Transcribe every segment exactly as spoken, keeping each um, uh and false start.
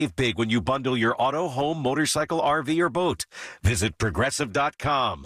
Save big when you bundle your auto, home, motorcycle, R V, or boat. Visit Progressive dot com.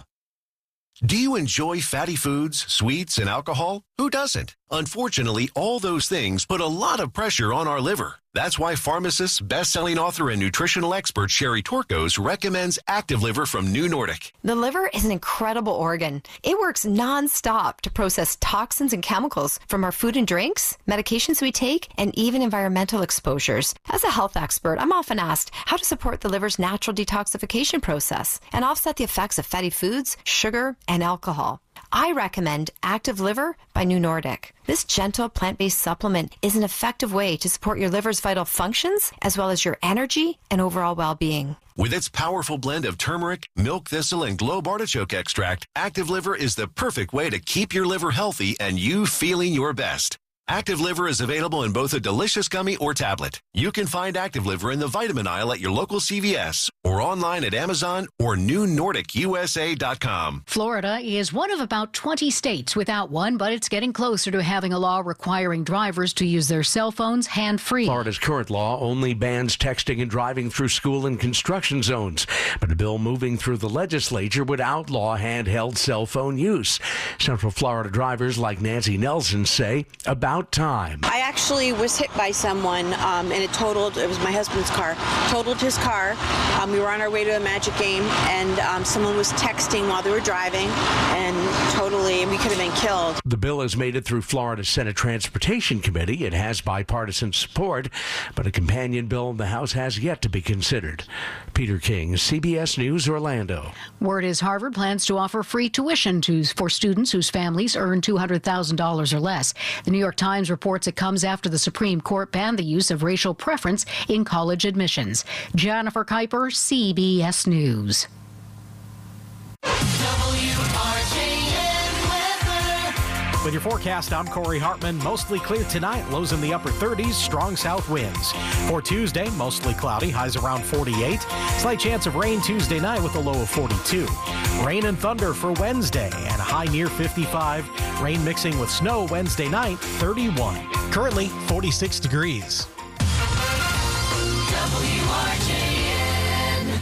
Do you enjoy fatty foods, sweets, and alcohol? Who doesn't? Unfortunately, all those things put a lot of pressure on our liver. That's why pharmacist, best-selling author, and nutritional expert Sherry Torkos recommends Active Liver from New Nordic. The liver is an incredible organ. It works nonstop to process toxins and chemicals from our food and drinks, medications we take, and even environmental exposures. As a health expert, I'm often asked how to support the liver's natural detoxification process and offset the effects of fatty foods, sugar, and alcohol. I recommend Active Liver by New Nordic. This gentle plant-based supplement is an effective way to support your liver's vital functions as well as your energy and overall well-being. With its powerful blend of turmeric, milk thistle, and globe artichoke extract, Active Liver is the perfect way to keep your liver healthy and you feeling your best. Active Liver is available in both a delicious gummy or tablet. You can find Active Liver in the vitamin aisle at your local C V S or online at Amazon or new nordic U S A dot com. Florida is one of about twenty states without one, but it's getting closer to having a law requiring drivers to use their cell phones hand-free. Florida's current law only bans texting and driving through school and construction zones, but a bill moving through the legislature would outlaw handheld cell phone use. Central Florida drivers like Nancy Nelson say about time. I actually was hit by someone um, and it totaled, it was my husband's car, totaled his car. Um, we were on our way to a Magic game and um, someone was texting while they were driving and totally, and we could have been killed. The bill has made it through Florida's Senate Transportation Committee. It has bipartisan support, but a companion bill in the House has yet to be considered. Peter King, C B S News, Orlando. Word is Harvard plans to offer free tuition to, for students whose families earn two hundred thousand dollars or less. The New York Times reports it comes after the Supreme Court banned the use of racial preference in college admissions. Jennifer Kuiper, C B S News. With your forecast, I'm Corey Hartman. Mostly clear tonight, lows in the upper thirties, strong south winds. For Tuesday, mostly cloudy, highs around forty-eight. Slight chance of rain Tuesday night with a low of forty-two. Rain and thunder for Wednesday and a high near fifty-five. Rain mixing with snow Wednesday night, thirty-one. Currently, forty-six degrees. W R J N.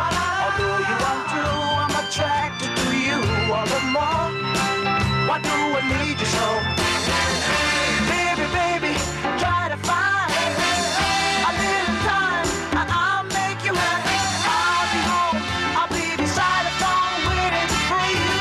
Although you untrue, I'm attracted to you all the more. Why do I need you so? Baby, baby, try to find a little time and I'll make you happy. I'll be home, I'll be beside the phone waiting for you.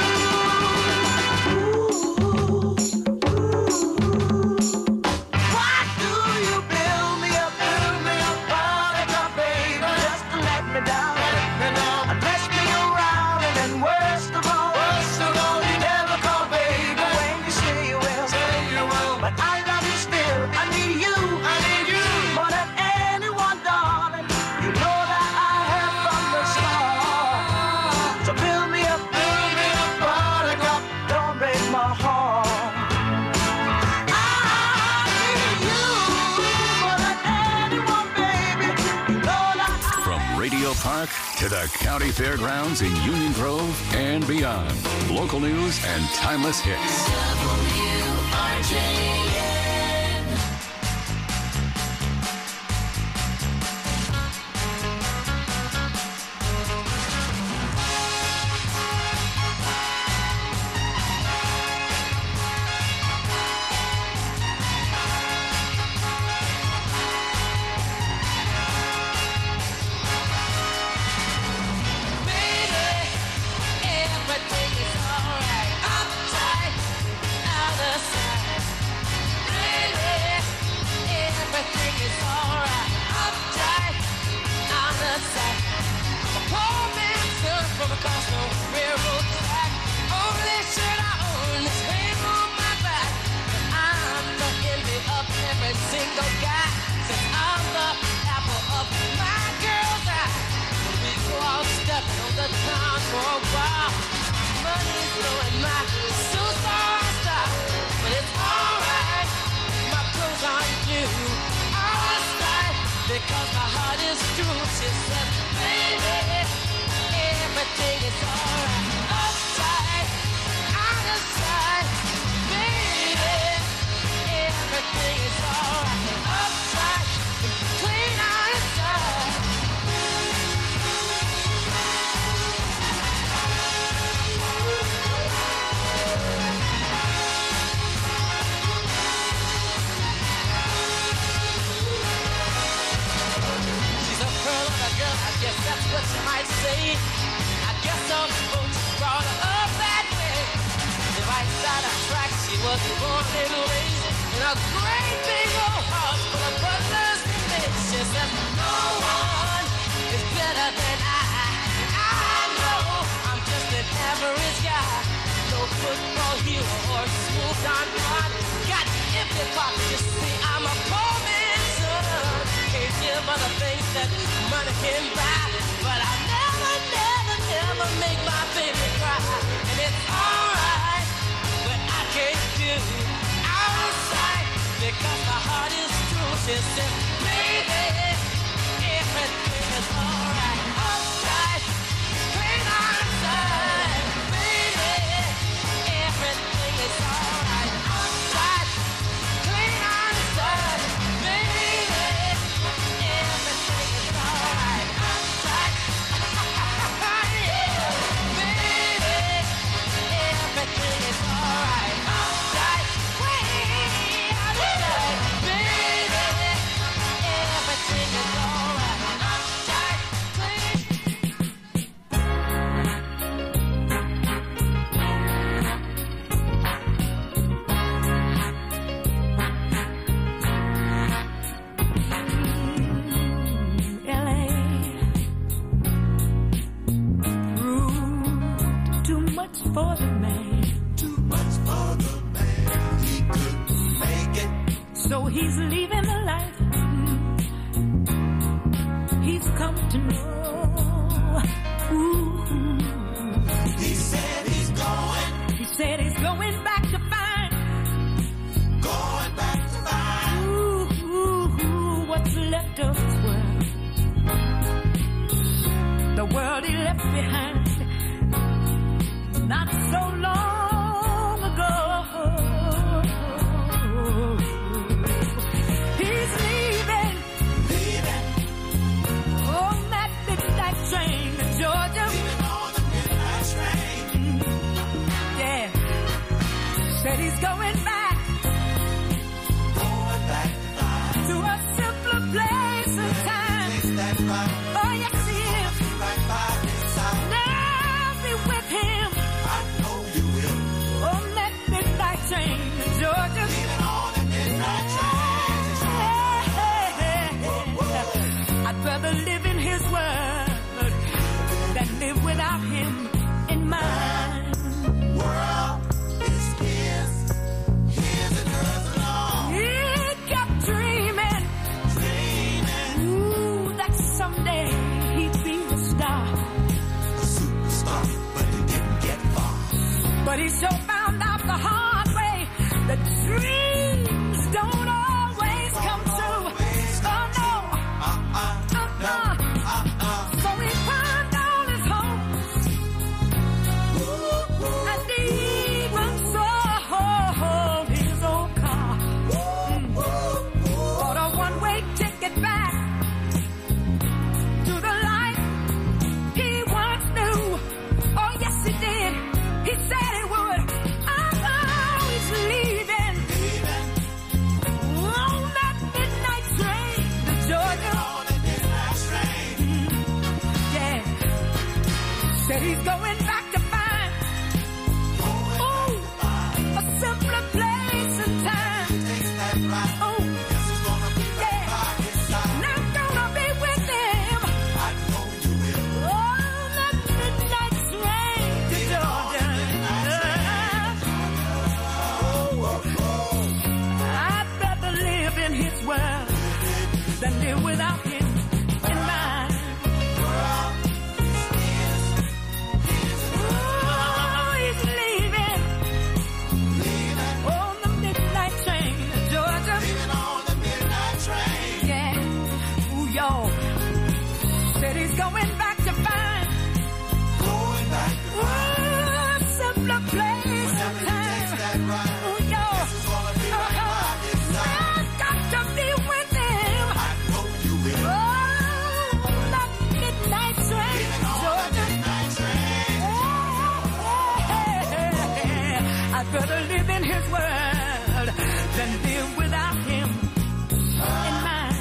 Why do you build me up, build me up, buttercup, baby, just to let me down, and mess me around, and then worst of all, worst of all, you never call, baby, when you say you will, say you will, but I love you still, I need you, I need you, more than anyone, darling, you know that I have from the start, so build me up, build me up, buttercup, don't break my heart. From Radio Park to the County Fairgrounds in Union Grove and beyond. Local news and timeless hits. W R J N. Everything is alright. Uptight, out of sight. Really, everything is alright. Uptight, out of sight. I'm a poor man's son from across the railroad track. Only shirt I own is hanging on my back. I'm the envy of every single guy. Since I'm the apple of my girl's eye. We go out stepping on the town for a while. Money's blowing my superstar style, but it's alright. My clothes aren't new, all right, because my heart is true. She said, baby, everything is alright. Uptight, out of sight, baby, everything is alright. Uptight, clean out of sight. She's a pearl of a girl, I guess that's what you might say. I guess some folks brought her up that way. The right side of track, she was born and raised in a great big old house full of brothers. She says, no one is better than I. I know I'm just an average guy. No football hero or smooth Don Juan. Got empty pockets, you see, I'm a poor man's son. Can't give other things that money can buy. But I never, never, never make my baby cry. And it's alright, but I can't do outside because my heart is true. She says, baby, everything is alright. Outside, clean outside, baby, everything is alright. Outside, clean outside, baby, everything is alright. Outside, yeah, baby, everything is alright. Outside, way outside, baby, everything is alright. Outside, clean. L A proved too much for the man. Too much for the man. He couldn't make it. So he's leaving the life he's come to know. Ooh. He said he's going. He said he's going back to find. Going back to find. Ooh, ooh, ooh, what's left of his world. The world he left behind. Not so long ago. He's leaving. Leaving. On that midnight train. he's going back, Going back to a simpler place and time. Taste that rock. Oh, yes, he is. Right by his side. Now be with him I know you will. on that midnight train to Georgia. Leaving on the midnight train. Hey, hey, hey. I'd rather live in his word than live without him in mine. World is his. His and hers alone. He kept dreaming, Dreaming. ooh, that someday he'd be a star. A superstar, but he didn't get far. But he sure found out the hard way that dreams don't always come true. Oh no, Uh-uh. uh-uh. Uh-uh. So he climbed on his hopes and even sold his old car. Bought a one-way ticket back to the life he once knew. Oh yes, he did. He said he would. Oh, he's leaving on that midnight train to Georgia. On the midnight train. Yeah. Said he's going back to find, ooh, a simpler place and time. Taste that rock. Oh, Yes, he's gonna be right yeah. by his side. And I'm gonna be with him I know you will. on that midnight train to Georgia. I'd rather live in his world than live without him in mine. Oh, he's leaving on the midnight train to Georgia. Leaving on the midnight train. Yeah, ooh, y'all. Said he's going back to find, Going back to ooh, a simpler place and Whenever he takes time. that ride. Ooh, y'all. Yes, he's gonna be right by his side. I've got to be with him. I know you will. Oh, that midnight train to Georgia. Midnight train. I'd rather live in his world than live without him in mine.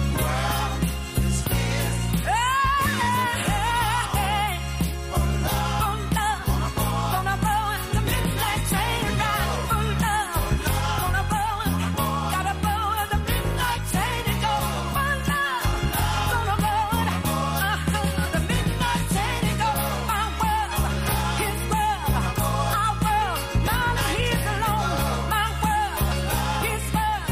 Hey, oh, love. Gonna go on the midnight train ride. Oh, love. Gonna go on, gotta go on the midnight train and go. Oh, love. Gonna go on, uh-huh, the midnight train and go. My world, his world, our world. None of his alone. My world, his world,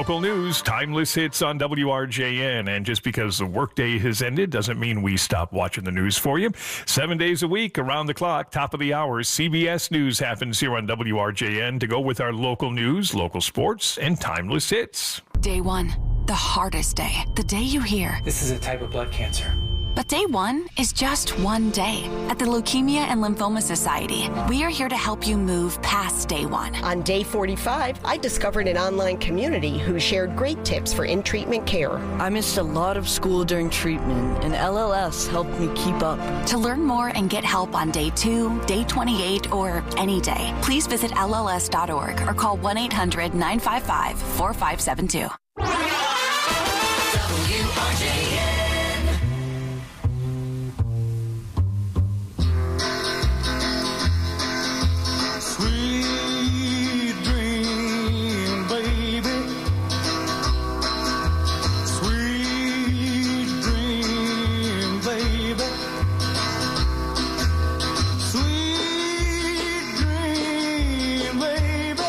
Local news, timeless hits on W R J N. And just because the workday has ended doesn't mean we stop watching the news for you. Seven days a week, around the clock, top of the hour, C B S News happens here on W R J N to go with our local news, local sports, and timeless hits. Day one, the hardest day. The day you hear, this is a type of blood cancer. But day one is just one day. At the Leukemia and Lymphoma Society, we are here to help you move past day one. On day forty-five, I discovered an online community who shared great tips for in-treatment care. I missed a lot of school during treatment, and L L S helped me keep up. To learn more and get help on day two, day twenty-eight, or any day, please visit L L S dot org or call one eight hundred nine five five four five seven two. W R J N. Sweet dream, baby. Sweet dream, baby. Sweet dream, baby.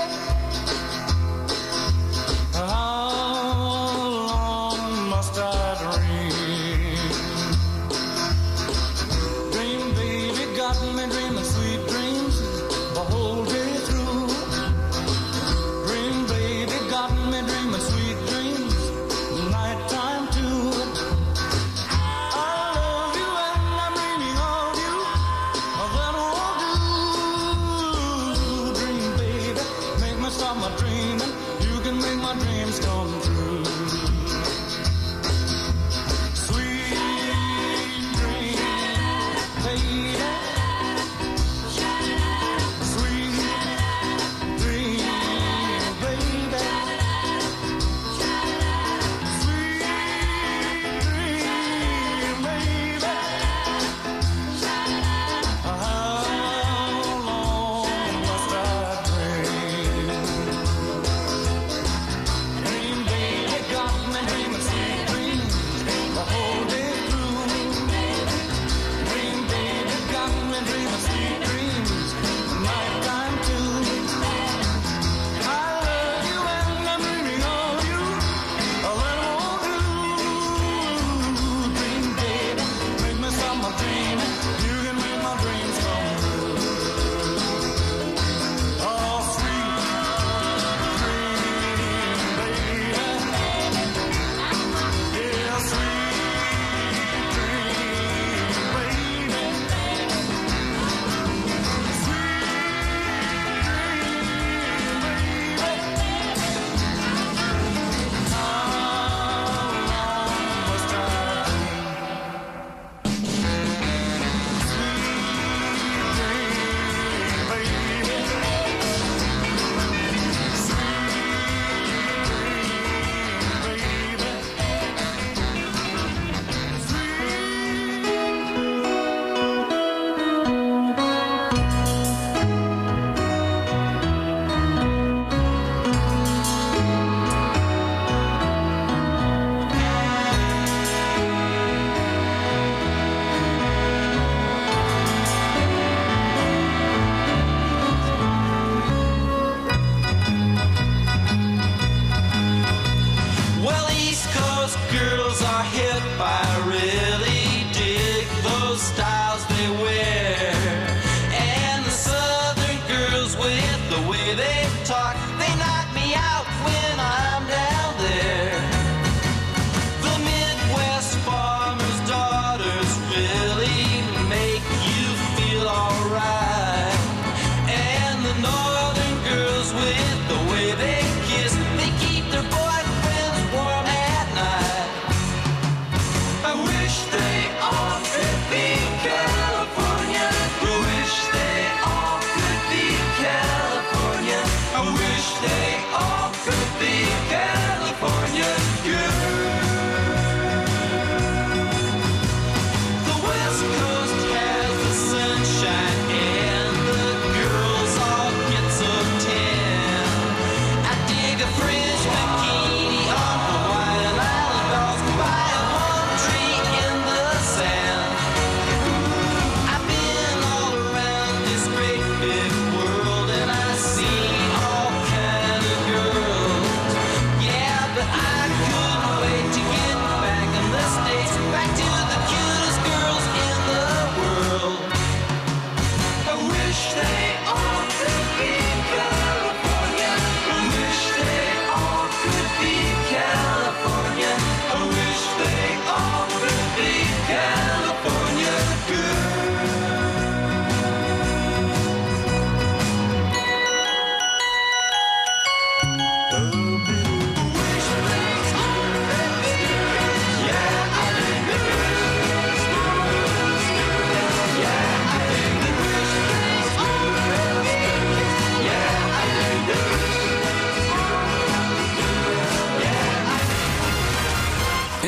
How long must I dream?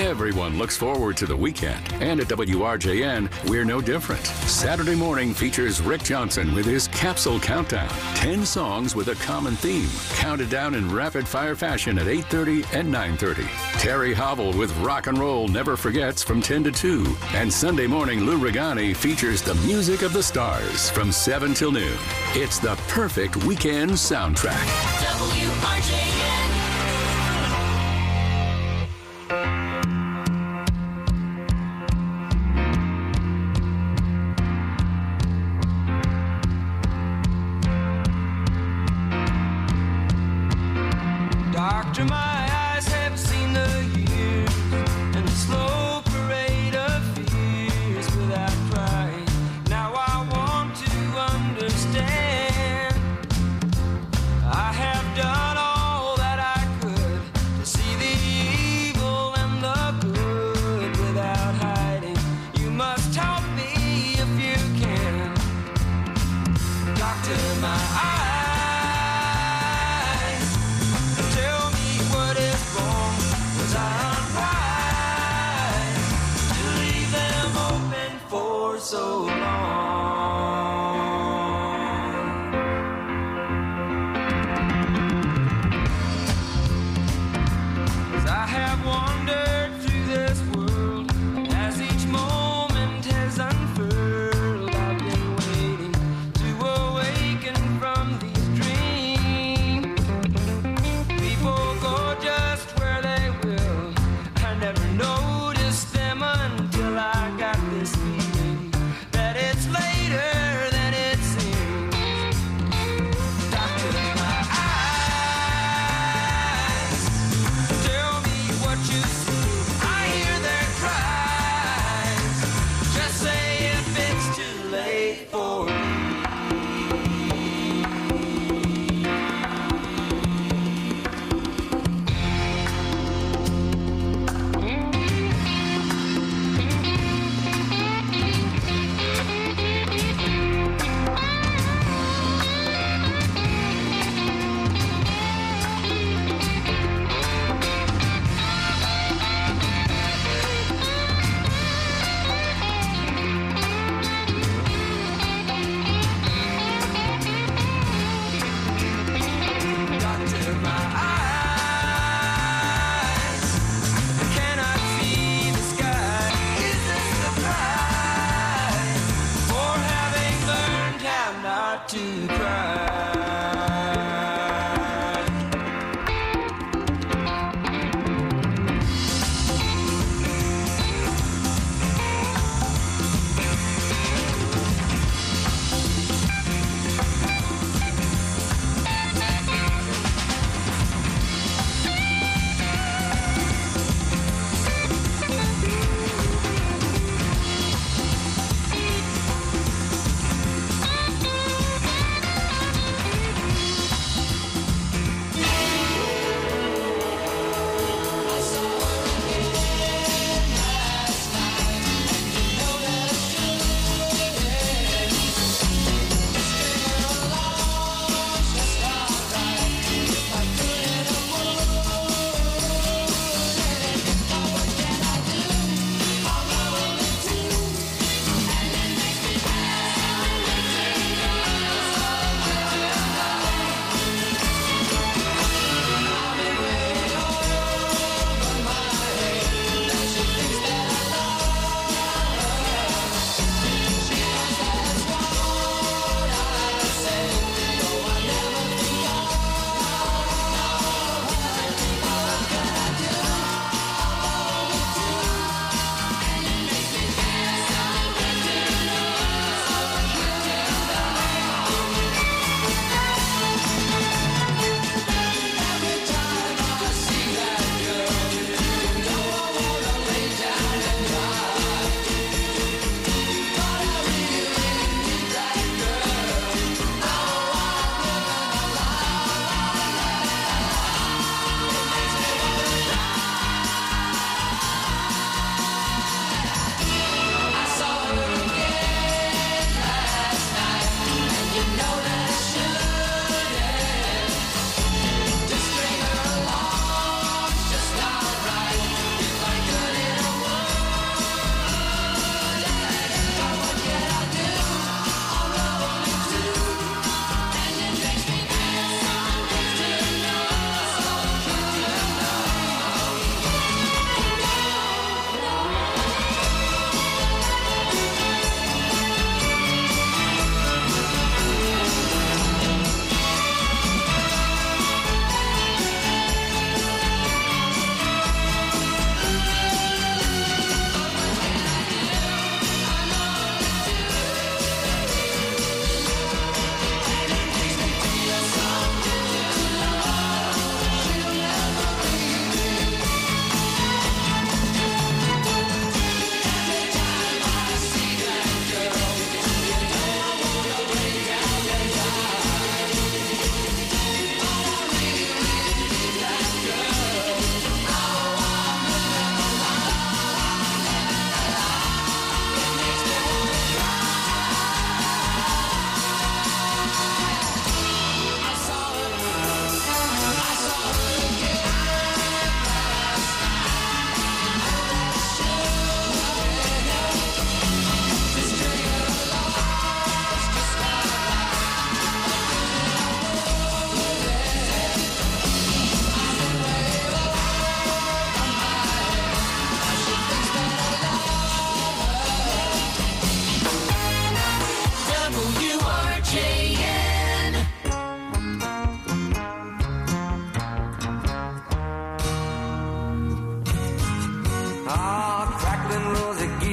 Everyone looks forward to the weekend, and at W R J N, we're no different. Saturday morning features Rick Johnson with his Capsule Countdown. Ten songs with a common theme, counted down in rapid-fire fashion at eight thirty and nine thirty. Terry Hobble with Rock and Roll Never Forgets from ten to two. And Sunday morning, Lou Regani features the music of the stars from seven till noon. It's the perfect weekend soundtrack. W R J N. Doctor, my eyes have seen the years and the slow parade of fears without crying. Now I want to understand. I have done all that I could to see the evil and the good without hiding. You must help me if you can. Doctor, my eyes, tell me what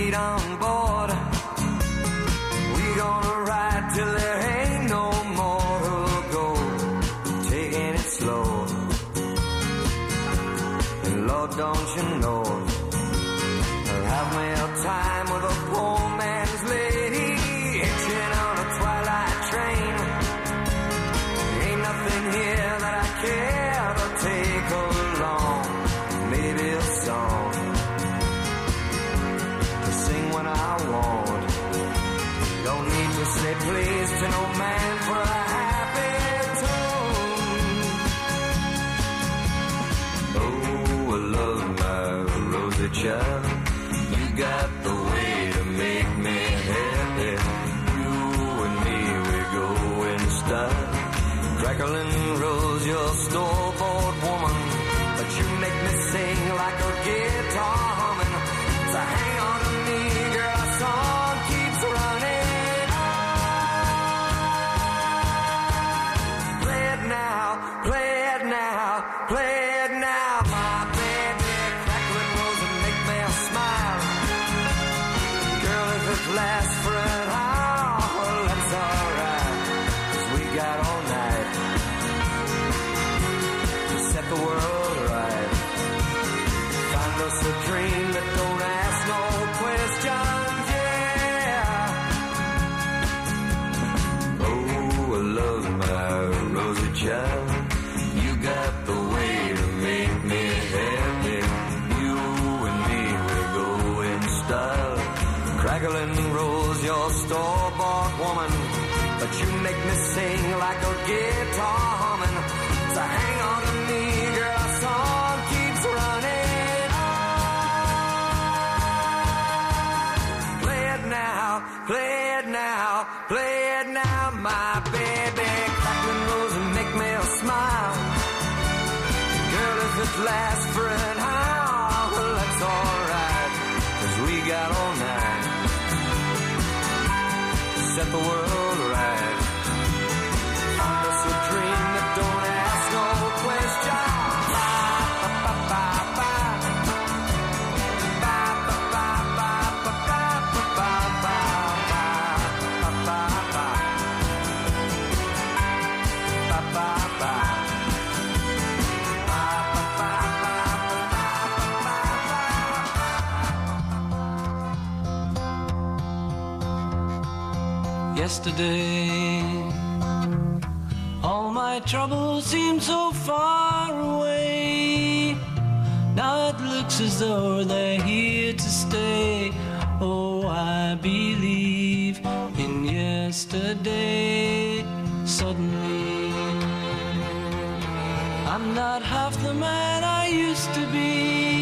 fleet on board. We gonna ride till there ain't no more to go. Taking it slow. And Lord, don't you know, I'll have me a time with a poor man's lady, hitching on a twilight train. Ain't nothing here that I care to take along. Maybe a song to sing when I want. Don't need to say please to no man for a happy tune. Oh, I love my rosy child. You got the way to make me happy. You and me, we go in style. Crackling rose, your store-bought woman, but you make me sing like a guitar humming. So hang on to me, girl, our song keeps running on. Play it now, play it now, play it now, my baby. Crackling rose and make me smile. Girl, if it lasts for an hour, well, that's alright, 'cause we got all night to set the world right. Find us a dream that don't ask no questions, yeah. Oh, I love my rosy child. You got the way to make me happy. You and me, we go in style. Crackling rose, your store-bought woman, but you make me sing like a guitar humming. So hang on to me, girl, our song keeps running on. Play it now, play it now, play it now, my baby. Crackling rose and make me smile. Girl, if it lasts for an hour, well, that's alright, 'cause we got all night to set the world right. Find us a dream that don't ask no questions. Yesterday, all my troubles seem so far away. Now it looks as though they're here to stay. Oh, I believe in yesterday. Suddenly, I'm not half the man I used to be.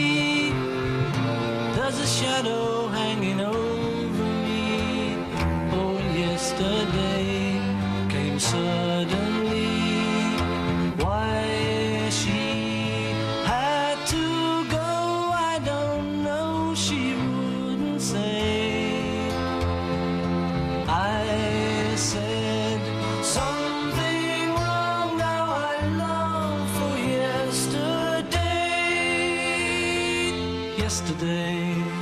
There's a shadow hanging over me. Oh, yesterday came suddenly. Why she had to go, I don't know, she wouldn't say. I said something wrong, now I long for yesterday. Yesterday,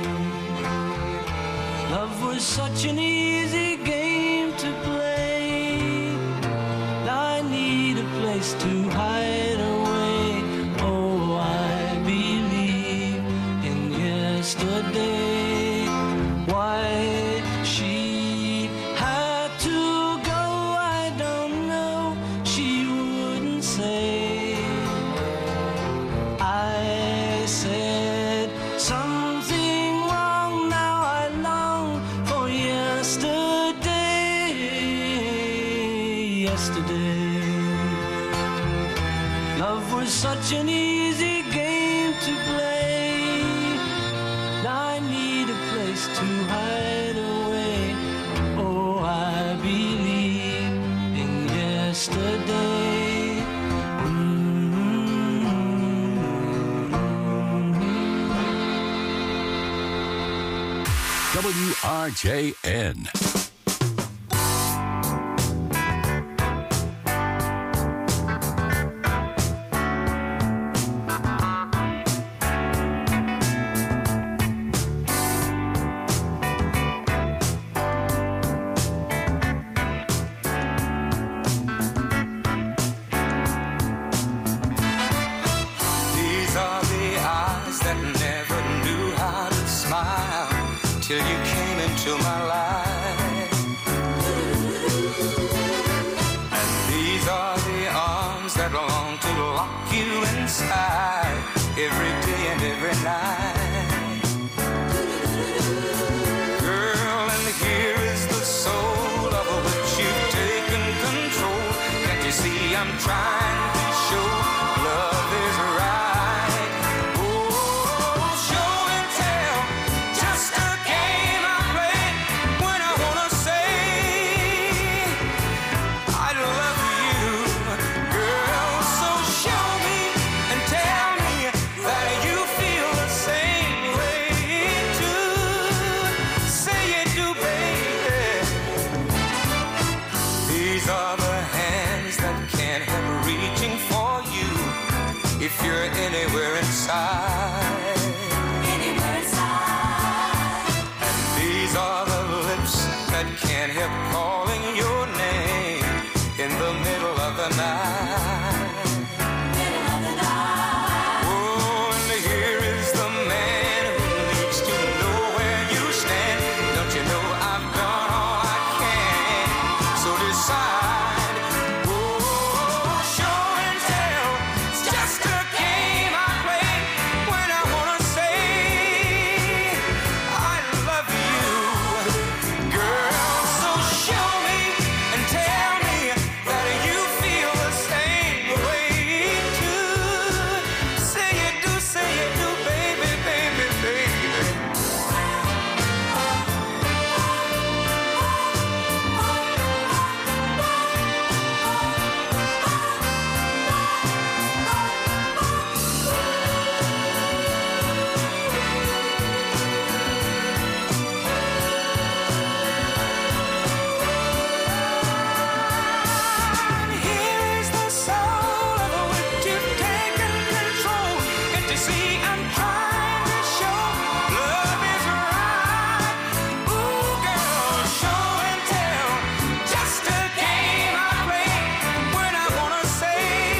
love was such an easy game to play. Now I need a place to hide away. Oh, I believe in yesterday. Why she had to go, I don't know, she wouldn't say. I said something wrong, now I long for yesterday. Yesterday, love was such an easy game to play. Now I need a place to hide away. Oh, I believe in yesterday. W R J N. into my life. And these are the arms that long to lock you inside every day and every night. Girl, and here is the soul of which you've taken control. Can't you see I'm trying to show love is right? Oh, show and tell, just a game I play when I wanna say I love you, girl. So show me and tell me that you feel the same way too. Say you do, baby. These are the hands that can't help reaching for you if you're anywhere inside. Anywhere inside. And these are the lips that can't help calling your name in the middle of the night. Middle of the night. Oh, and here is the man who needs to know where you stand. Don't you know I've done all I can? So decide. Oh, show and tell. It's just a game I play when I wanna say I love you, girl. So show me and tell me that you feel the same way too. Say you do, say you do, baby, baby, baby. Here is the soul of which you've taken control. Can't you see I'm trying to show love is right? Ooh, girl, show and tell. Just a game I play when I wanna say,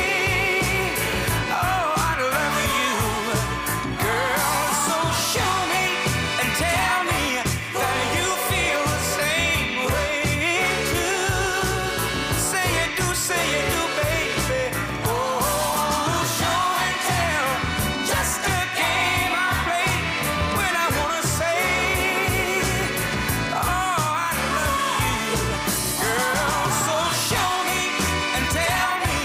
oh, I love you, girl. So show me and tell me that you feel the same way too. Say you do, say you do, baby. Oh, show and tell. Just a game I play when I wanna say, oh, I love you, girl. So show me and tell me.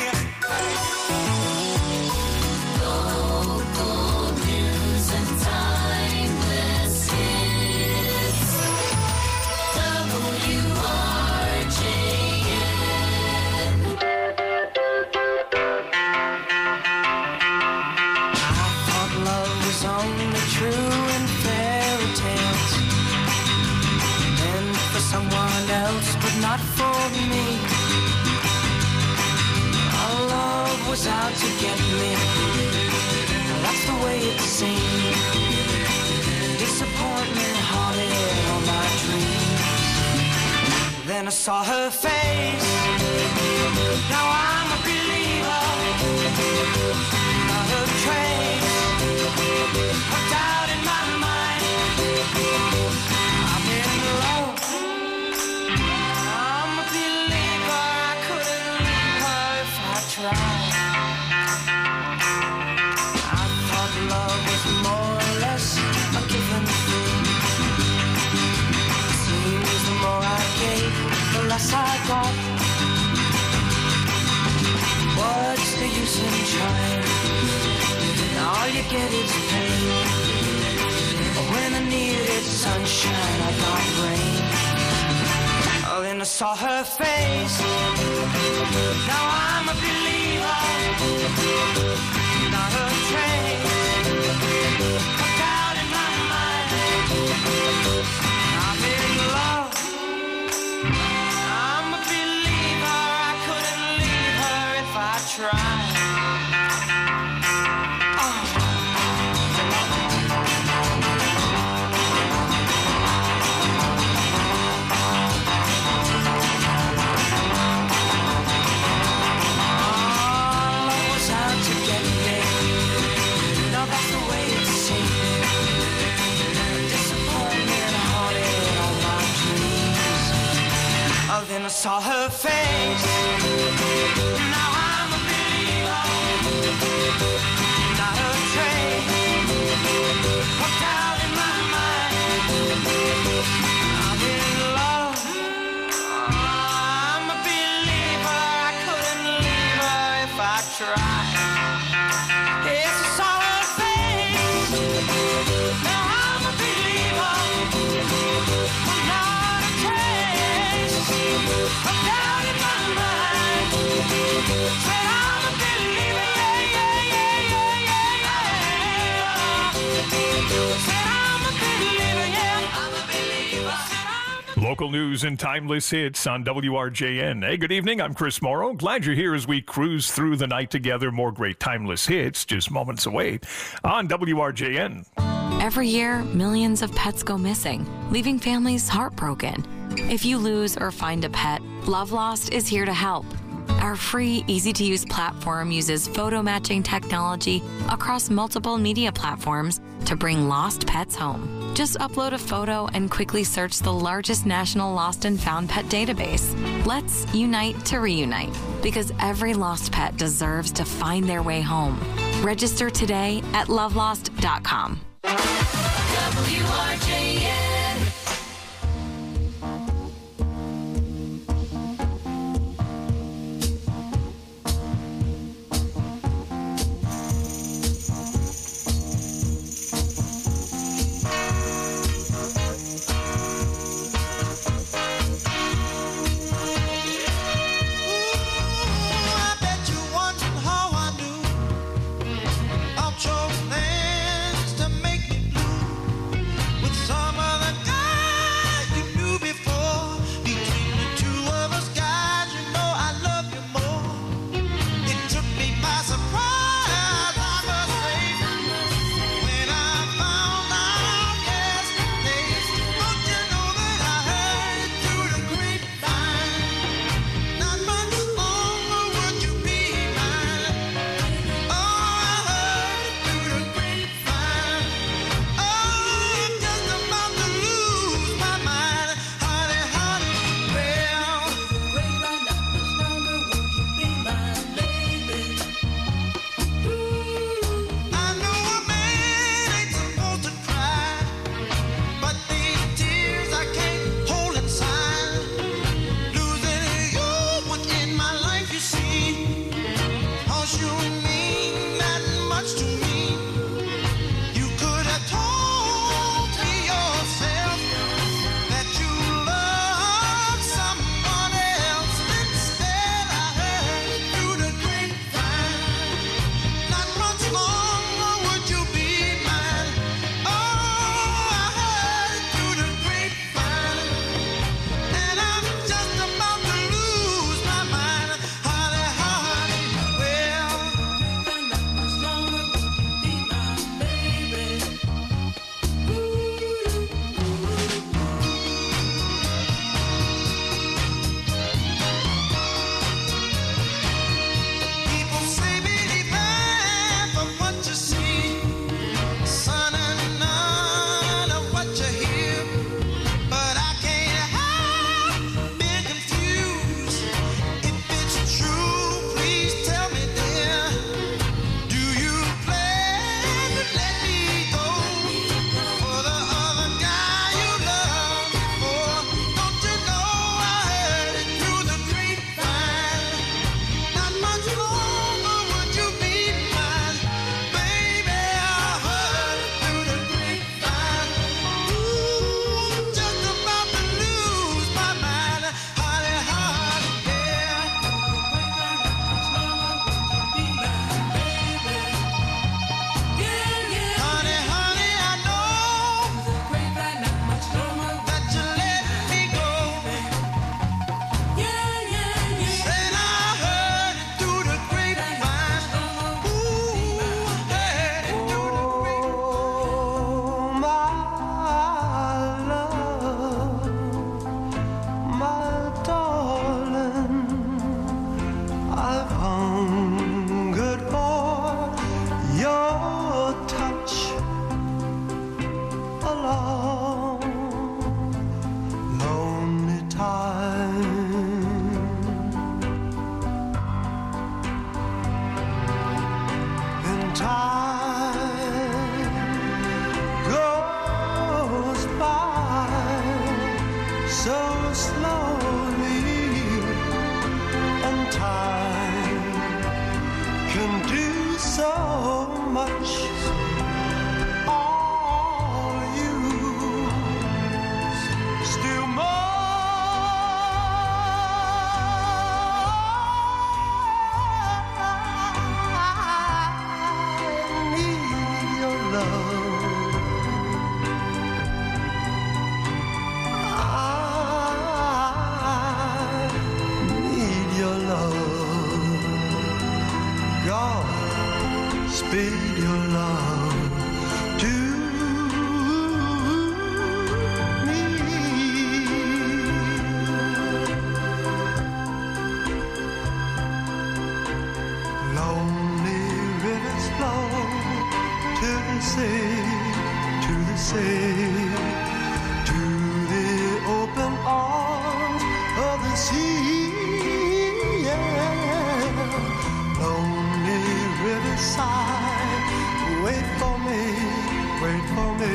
Local news and timeless hits. W R J N. I thought love was only true in fairy tales, and for someone else, but not for me. Our love was out to get me. That's the way it seemed. Disappointment haunted all my dreams. Then I saw her face. Now I'm a believer. Not a trace of doubt in my mind. I'm in love. I'm a believer. I couldn't leave her if I tried. I thought love was more or less a given thing. Seems the more I gave, the less I got. What's the use in trying? All you get is pain. When I needed sunshine, I got rain. Oh, then I saw her face. Now I'm a believer. Not a trace of doubt in my mind. I'm in love. I'm a believer. I couldn't leave her if I tried. Love was out to get me. saw her face. Now I'm a believer. Not a trace of doubt in my mind. I'm in love. I'm a believer. I couldn't leave her if I tried. Yes, I saw her face. Now I'm a believer. Not a trace of doubt in my mind. Said I'm a believer, yeah, yeah, yeah, yeah, yeah, yeah. Said I'm a believer, yeah, I'm a believer. Local news and timeless hits on W R J N. Hey, good evening. I'm Chris Morrow. Glad you're here as we cruise through the night together. More great timeless hits just moments away on W R J N. Every year, millions of pets go missing, leaving families heartbroken. If you lose or find a pet, Love Lost is here to help. Our free, easy-to-use platform uses photo matching technology across multiple media platforms to bring lost pets home. Just upload a photo and quickly search the largest national lost and found pet database. Let's unite to reunite, because every lost pet deserves to find their way home. Register today at love lost dot com. W R J N. I bet you're wondering how I knew I'll choke things to make me blue with some of much all you still Speed your love to me. Lonely rivers flow to the sea, to the sea, to the open arms of the sea. Yeah. Lonely riverside, wait for me, wait for me.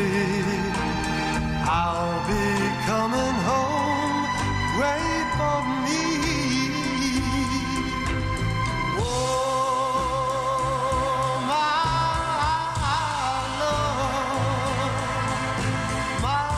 I'll be coming home, wait for me. Oh, my love, my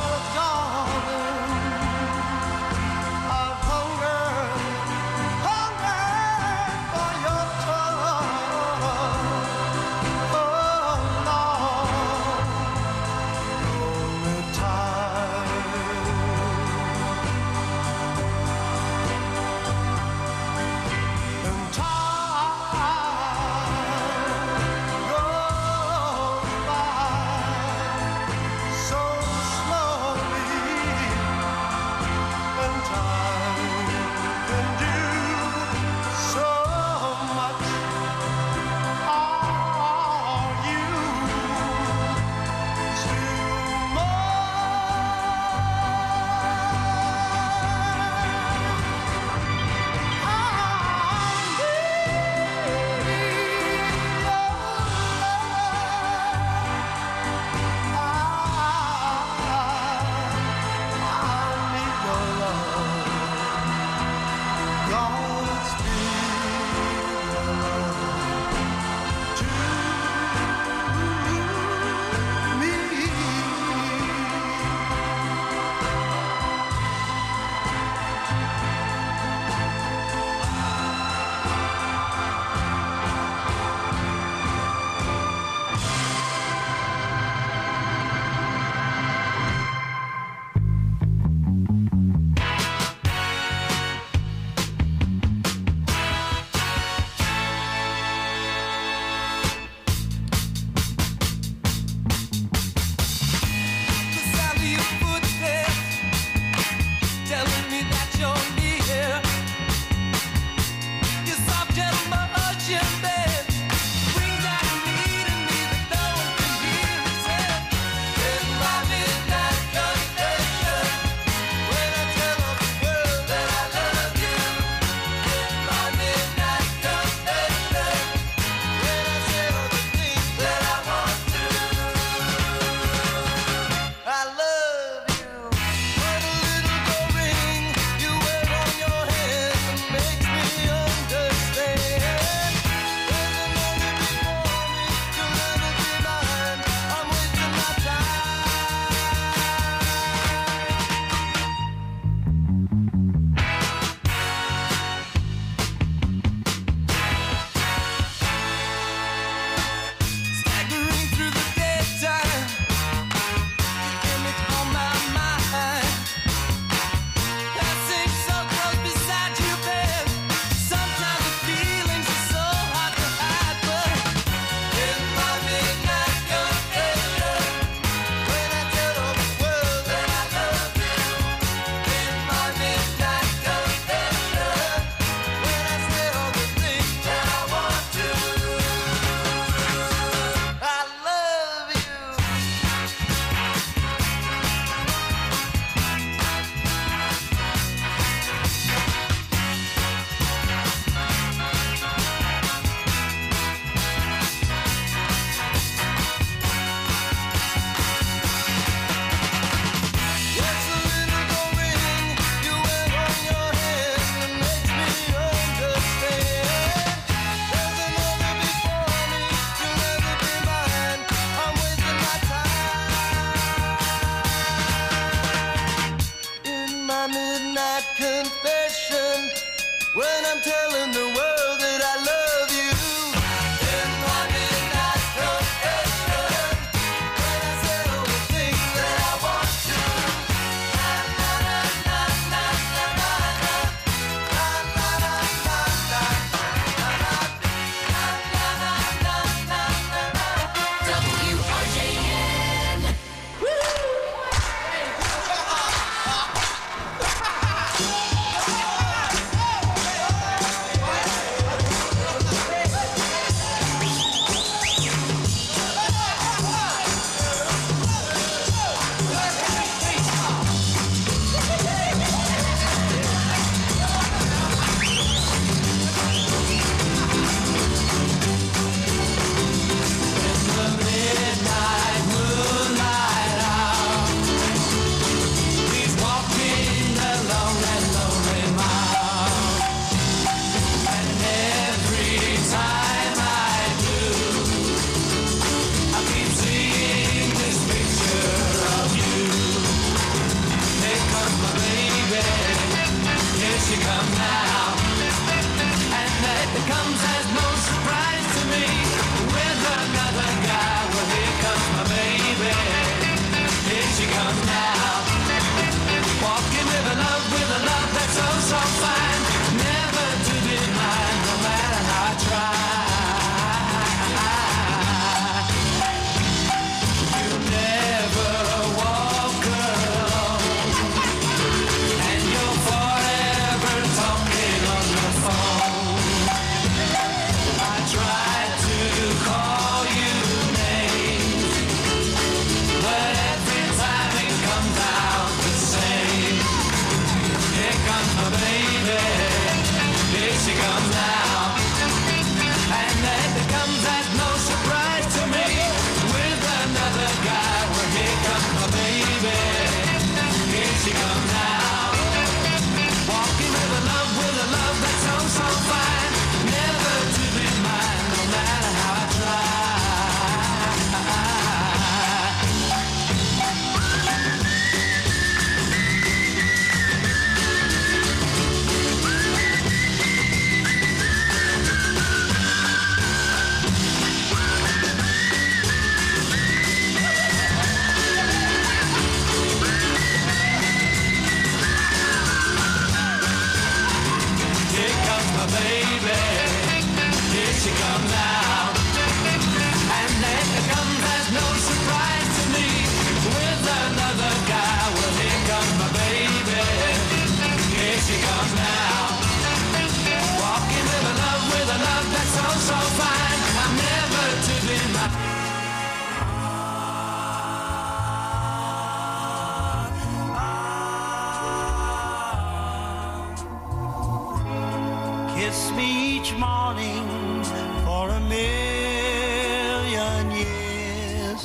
years.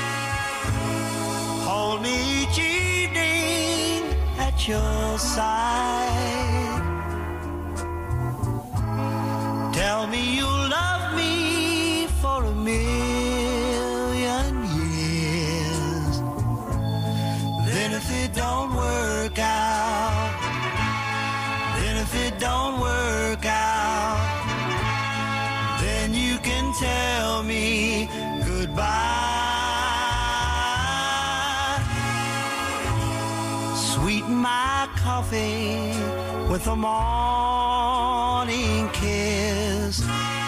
Hold me each evening at your side. Tell me you love me for a million years. Then if it don't work out, then if it don't work out, then you can tell me goodbye. Sweeten my coffee with a morning kiss.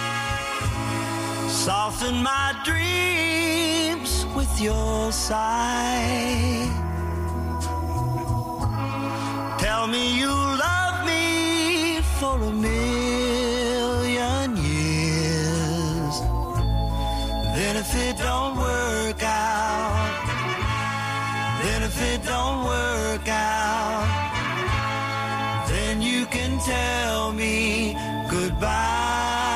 Soften my dreams with your sigh. Tell me you love me for a million years. Then if it don't work out, then if it don't work out, then you can tell me goodbye.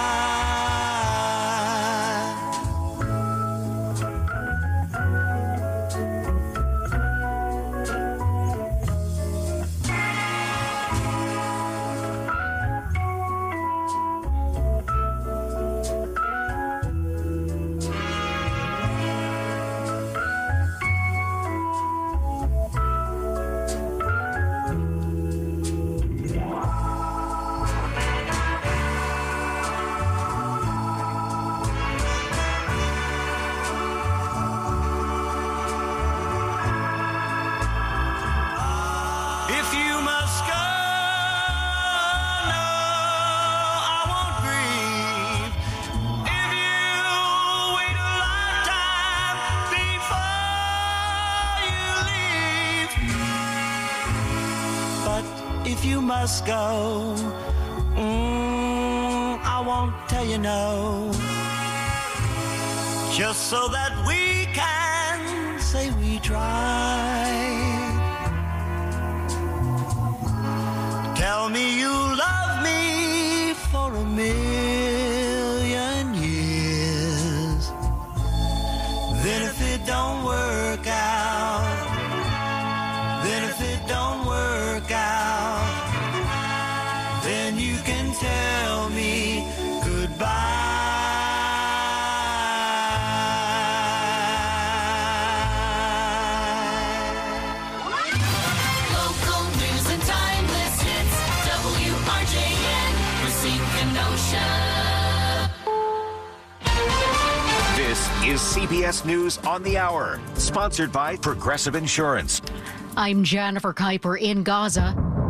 If you must go, no, I won't grieve. If you wait a lifetime before you leave. But if you must go, mm, I won't tell you no. Just so that we can say we tried. Tell me you love me for a million years. Then if it don't work out, then if it don't work out, then you can tell me goodbye. Local news and timeless hits. W R J N, Racine Kenosha. This is C B S News on the Hour, sponsored by Progressive Insurance. I'm Jennifer Kuiper in Gaza.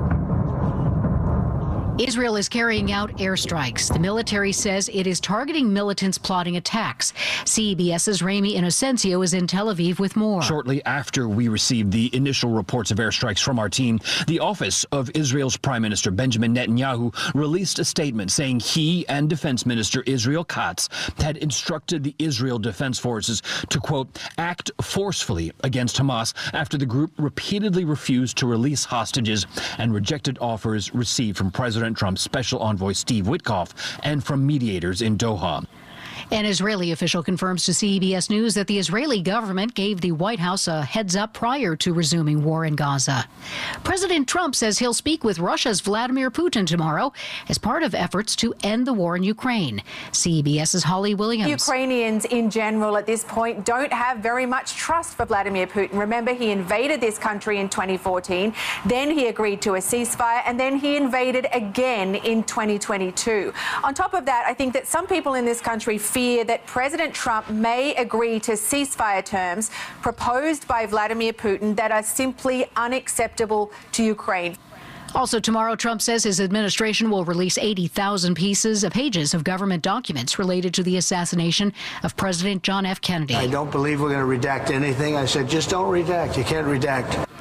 Israel is carrying out airstrikes. The military says it is targeting militants plotting attacks. CBS's Rami Inocencio is in Tel Aviv with more. Shortly after we received the initial reports of airstrikes from our team, the office of Israel's Prime Minister Benjamin Netanyahu released a statement saying he and Defense Minister Israel Katz had instructed the Israel Defense Forces to, quote, act forcefully against Hamas after the group repeatedly refused to release hostages and rejected offers received from President Trump's special envoy Steve Witkoff and from mediators in Doha. An Israeli official confirms to C B S News that the Israeli government gave the White House a heads up prior to resuming war in Gaza. President Trump says he'll speak with Russia's Vladimir Putin tomorrow as part of efforts to end the war in Ukraine. CBS's Holly Williams. Ukrainians in general at this point don't have very much trust for Vladimir Putin. Remember, he invaded this country in twenty fourteen, then he agreed to a ceasefire, and then he invaded again in twenty twenty-two. On top of that, I think that some people in this country fear that President Trump may agree to ceasefire terms proposed by Vladimir Putin that are simply unacceptable to Ukraine. Also tomorrow, Trump says his administration will release eighty thousand pieces of pages of government documents related to the assassination of President John F. Kennedy. I don't believe we're going to redact anything. I said, just don't redact. You can't redact.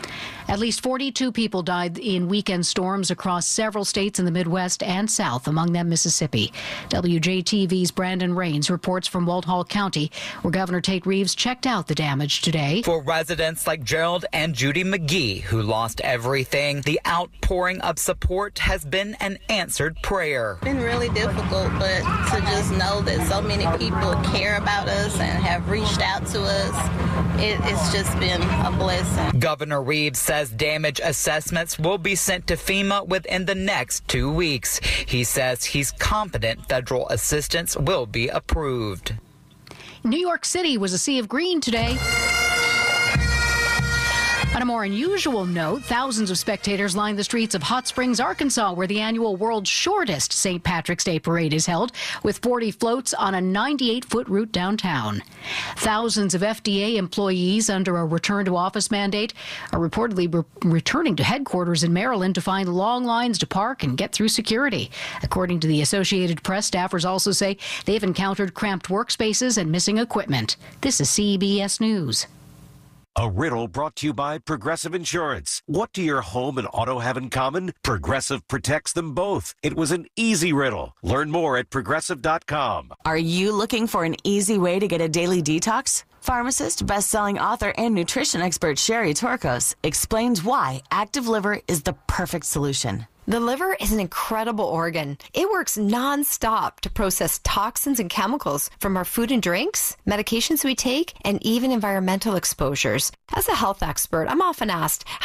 At least forty-two people died in weekend storms across several states in the Midwest and South, among them Mississippi. W J T V's Brandon Rains reports from Walthall County, where Governor Tate Reeves checked out the damage today. For residents like Gerald and Judy McGee, who lost everything, the outpouring of support has been an answered prayer. It's been really difficult, but to just know that so many people care about us and have reached out to us, it, it's just been a blessing. Governor Reeves says damage assessments will be sent to FEMA within the next two weeks. He says he's confident federal assistance will be approved. New York City was a sea of green today. On a more unusual note, thousands of spectators lined the streets of Hot Springs, Arkansas, where the annual world's shortest Saint Patrick's Day parade is held, with forty floats on a ninety-eight foot route downtown. Thousands of F D A employees under a return-to-office mandate are reportedly re- returning to headquarters in Maryland to find long lines to park and get through security. According to the Associated Press, staffers also say they've encountered cramped workspaces and missing equipment. This is C B S News. A riddle brought to you by Progressive Insurance. What do your home and auto have in common? Progressive protects them both. It was an easy riddle. Learn more at progressive dot com. Are you looking for an easy way to get a daily detox? Pharmacist, best-selling author, and nutrition expert Sherry Torkos explains why Active Liver is the perfect solution. The liver is an incredible organ. It works non-stop to process toxins and chemicals from our food and drinks, medications we take, and even environmental exposures. As a health expert, I'm often asked,